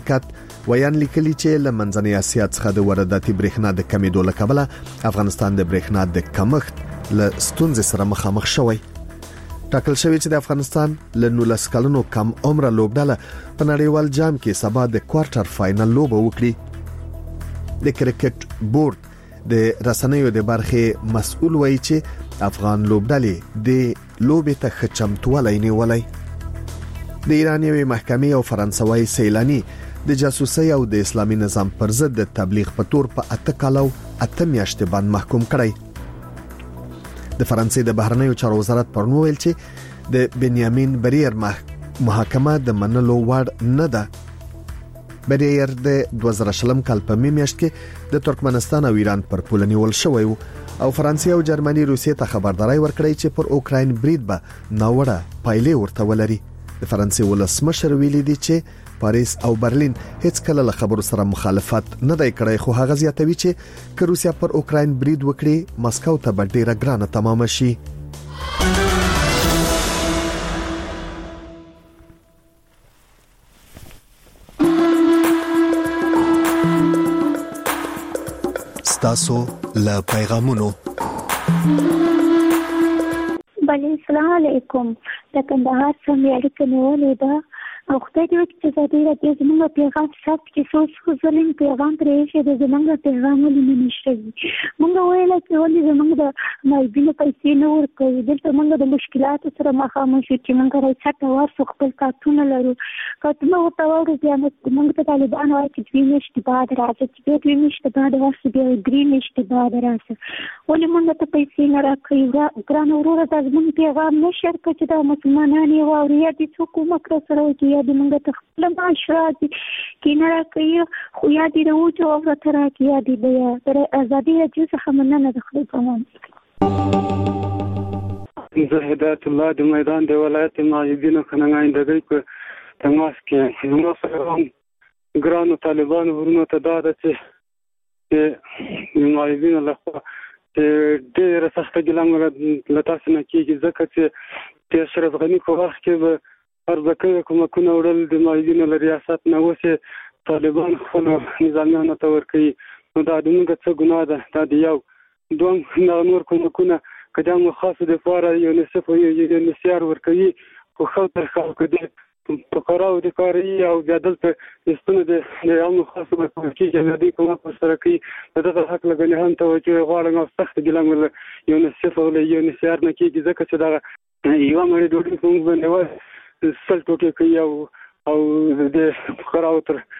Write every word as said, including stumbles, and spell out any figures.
کات ویان لیکلي چې له منځنۍ اسیا څخه د وارداتي برېښنا د کمیدو له کبله افغانستان د برېښنا د کمښت له ستونزې سره مخامخ شوی. ټاکل شوی چې د افغانستان له نولس کلونو کم عمره لوبډله په نړیوال جام کې سبا د کوارټر فائنل لوبه وکړي. د کرکټ بورډ د رسنیو د برخې مسؤل وایي چې افغان لوبډلې د لوبې ته ښه چمتووالی نیولی. د ایران یوې محکمې او فرانسوي سیلانی د جاسوسي او د اسلامي نظام پر ضد د تبلیغ په تور په اته کالو اته میاشتې باندې محکوم کړی. د فرانسې د بهرنیو چارو وزارت پرون ویل چې د بنیامین بریر محاکمه د منلو وړ نه ده. بریر د دوه زره شلم کال په میاشت کې د ترکمنستان او ایران پر پوله نیول شوی او فرانسې او جرمني روسیې ته خبرداري ورکړی چې پر اوکراین برید به ناوړه پایلې ورته ولري. د فرانسې ولسمشر ویلي دی چې پاریس او برلین هیڅ کله له خبرو سره مخالفت نه دی کړی، خو هغه زیاتوي چې که روسیا پر اوکراین برید وکړي مسکو ته به ډیره ګرانه تمام شي. ستاسو له پیغامونو بله السلام علیکم. د کندهار څخه اړیکه نیولې ده او خدای دې وکړي چې زه ډېره دې زموږ پیغام ثبت چې څو څو ځلې پیغام پرې ایښی دی، زموږ پیغام ولې نه نشوي. موږ ویله چې ولې زموږ د معیبینو پیسې نه ورکوي. دلته موږ د مشکلاتو سره مخامخ یو چې موږ راڅته ورسو خپل کارتونه لرو. کارتونه ورته واورو بیا موږ ته طالبان وایي چې دوې میاشتې بعد راځه، چې بیا دوې میاشتې بعد ورسو بیا درې میاشتې بعد راسه. ولې موږ ته پیسې نه راکوي؟ ګرانه وروره دا زموږ پیغام نه شیر کړه چې دا مسلمانان یې واوري، یا دې څوک کومک راسره وکړي، یا دې موږ ته خپله معاش راځي کې نه راکوي، خو یا دې د وچو ورته راکړي، یا دې بیا تر ازادي راډیو څخه مننه د خدای په امان. زه هدایت الله د میدان د ولایت معیبینو خننګایندګۍ په تماس کې زما سره هم ګرانو طالبانو ورونو ته دا ده چې د معیبینو لخوا ډېره سخته ګیله له تاسو نه کېږي، ځکه چې د اشرف غني په وخت کې به ارزکوي کومکونه وړل د معیبینو له ریاست نه، اوس یې طالبان خپلو نظامیانو ته ورکوي. نو دا د موږ څه ګناه ده؟ دا د یو دوم نور کومکونه که دا مو خاصو دپاره یونیسف او یونیسیار ورکوي، خو ښه تر خلکو د فقراو د کاري او بیا دلته د ستونو د عامو خاصو ورکول کېږي، بیا دوی کومک ورسره کوي. د دغه حق له ګنې هم توجه غواړم او سخته ګیله مې له یونیسف او له یونیسیار نه کېږي، ځکه چې دغه یوه مړۍ ډوډۍ په موږ باندې سل ټوټې کوي او او د فقراو تر